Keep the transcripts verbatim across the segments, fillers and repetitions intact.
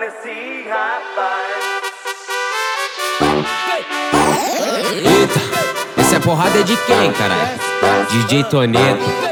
nesse rapaz. Eita, essa é porrada de quem, caralho? D J Toneto.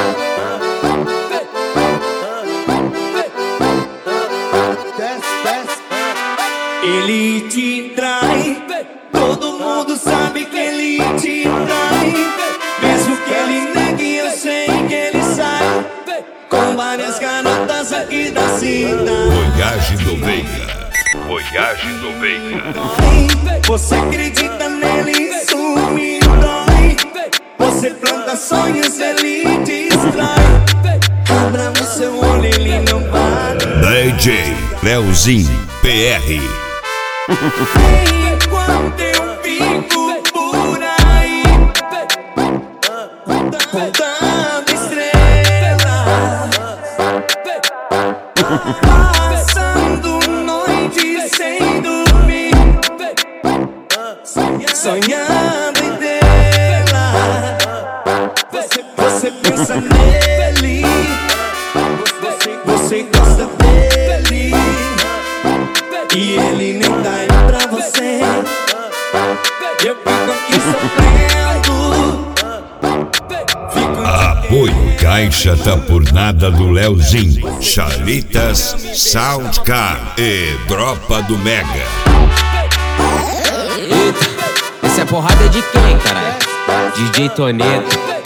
Ele te trai, todo mundo sabe que ele te trai. Mesmo que ele negue, eu sei que ele sai com várias garotas aqui da cidade. Voyage do Veiga, Voyage do Veiga. Você acredita nele, isso me dói. Você planta sonhos, ele destrói. Abra o seu olho, ele não vai. D J Leozinho P R. Enquanto eu fico por aí contando estrelas, passando noites sem dormir, sonhando em tê-la. Você, você pensa nele, você gosta dele, e ele nem tá aí pra você. Eu fico aqui sofrendo. Apoio Caixa tá por nada do Leozinho, Chalitas, Soundcar e Dropa do Mega. Eita, essa é porrada de quem, caralho? D J Toneto.